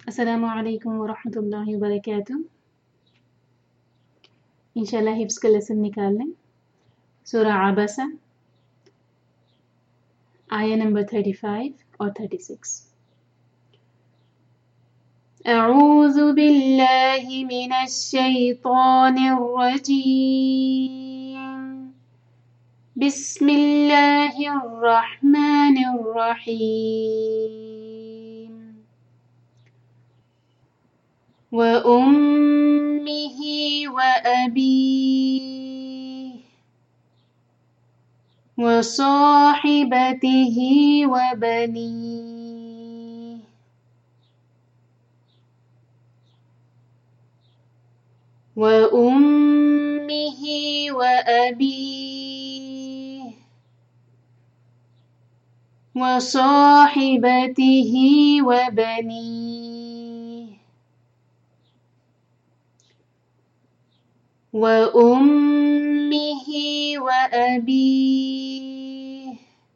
अस्सलामु अलैकुम वरहमतुल्लाहि वबरकातुह। इंशाल्लाह हिफ्ज़ का लेसन निकाल लें। सूरा आबसा आया नंबर 35 और 36। अऊज़ु बिल्लाहि मिनश शैतानिर रजीम। बिस्मिल्लाहिर रहमानिर रहीम। व उम्मिही व अबीही व साहिबतिही व बनीही व उम्मिही व अबीही व साहिबतिही व बनीही व उम्मिही व अबीही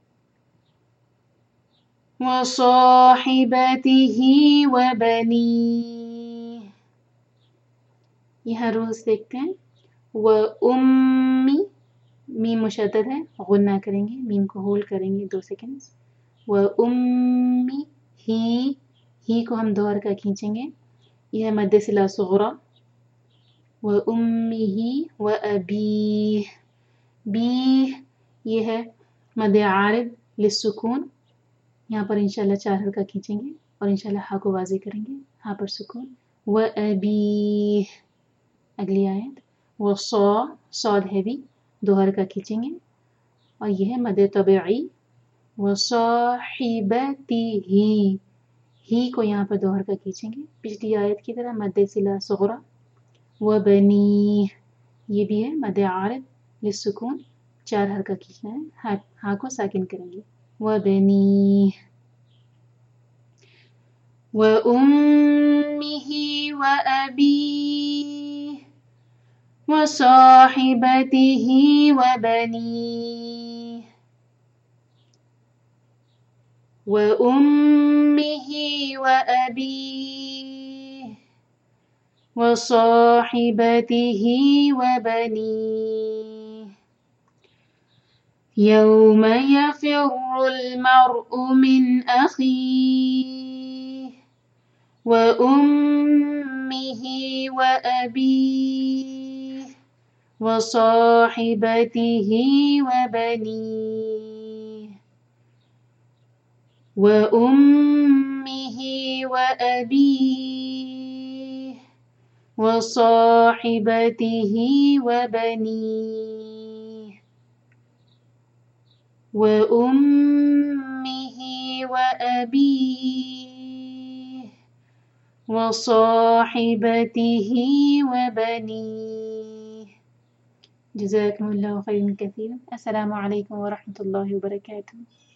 व साहिबतिही व बनीही। यहाँ रूल्स देखते हैं। व उम्मी, मीम मुशद्दद है, गुन्ना करेंगे, मीम को होल्ड करेंगे 2 सेकंड्स। व उम्मी ही को हम 2 हरका खींचेंगे, यह मद्दे सिला सुगरा। व उम्मिही व अबीह, बी ये है मद्दे आरिद लिस्सुकून, यहाँ पर इंशाल्लाह 4 हरका खींचेंगे और इंशाल्लाह हा को वाज़े करेंगे, हा पर सुकून। व अबीह, अगली आयत। व सौद हैवी, 2 हरका खींचेंगे और यह है मद्दे तबई। व साहिबतिही, ही को यहाँ पर 2 हरका खींचेंगे, पिछली आयत की तरह मद्दे सिला सुगरा। व बनी, ये भी है मद्दे आरिद लिस्सुकून, 4 हरका खींचना है, हा को साकिन करेंगे। व बनी व उम्मिही व अबीही व साहिबतिही व बनीही व उम्मिही व अबीही व साहिबतिही व बनीही यौम यफ़िर्रुल मर्'उ मिन अख़ीह व उम्मिही व अबीही व साहिबतिही व बनीही व उम्मिही व अबीही व साहिबतिही व बनीही व उम्मिही व अबीही व साहिबतिही व बनीही। जज़ाकुमुल्लाहु खैरन कसीरन। अस्सलामु अलैकुम व रहमतुल्लाहि व बरकातुहू।